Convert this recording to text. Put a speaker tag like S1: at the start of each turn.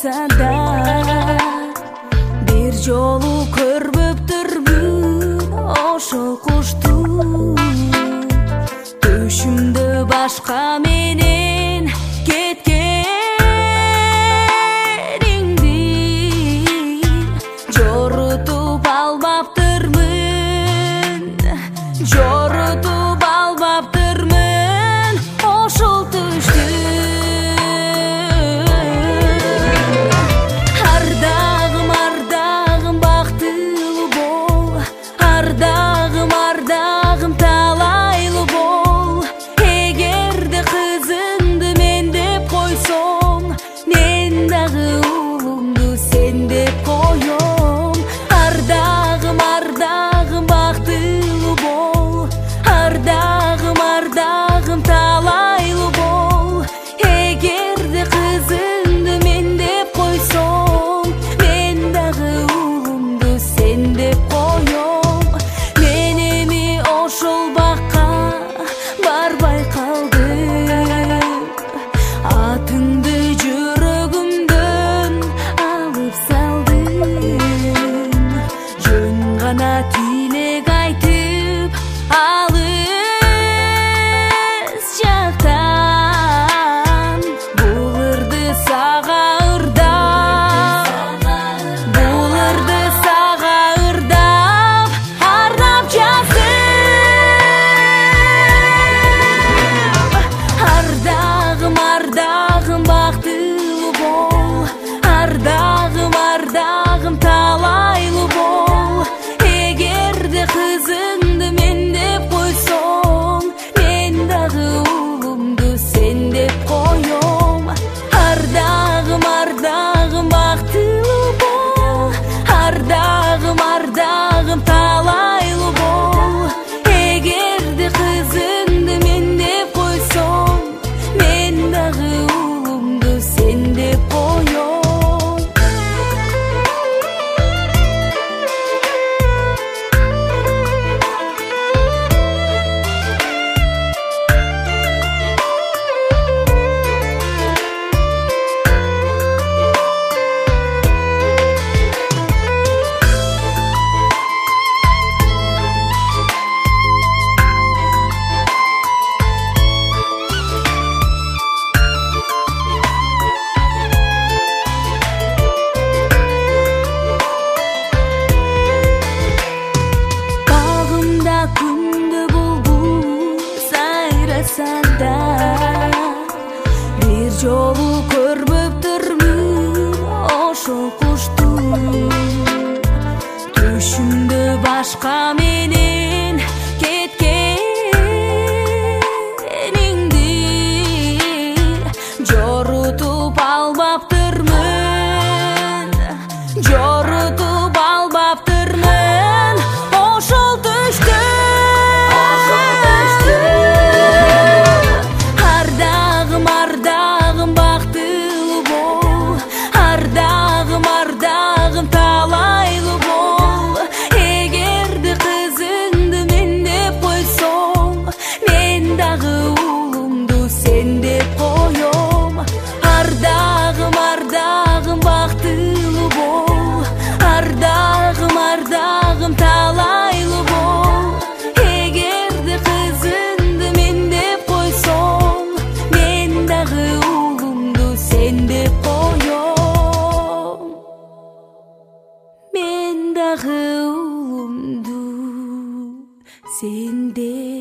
S1: сайраса да бир жолу көрбөптүрмүн ошол кушту түшүмдө башка менен кеткениңди жорутуп албаптырмын ошол түштү ардагым бактылуу бол ардагым талайлуу бол эгерде кызыңды мен деп койсоң мен дагы уулумду сен деп коём ардагым бактылуу бол ардагым талайлуу бол эгерде кызыңды мен деп койсоң мен дагы уулумду сен деп коём мен эми ошол бакка барбай калдым атыңды жүрөгүмдөн алып салдым жөн гана тилек айтып алыс жактан бул ырды сага ырдап жаздым ардагым бактылуу бол ардагым талайлуу бол эгерде кызыңды мен деп койсоң мен дагы уулумду сен деп коём ардагым бактылуу бол ардагым талайлуу бол эгерде кызыңды мен деп койсоң мен дагы уулумду сен деп коём күндө булбул сайраса да бир жолу көрбөптүрмүн ошол кушту түшүмдө башка менен кеткениңди жорутуп албаптырмын ошол түштү ардагым бактылуу бол ардагым талайлуу бол эгерде кызыңды мен деп койсоң мен дагы уулумду сен деп коём ардагым бактылуу бол ардагым талайлуу бол эгерде кызыңды мен деп койсоң мен дагы уулумду сен деп коём мен дагы уулумду сен деп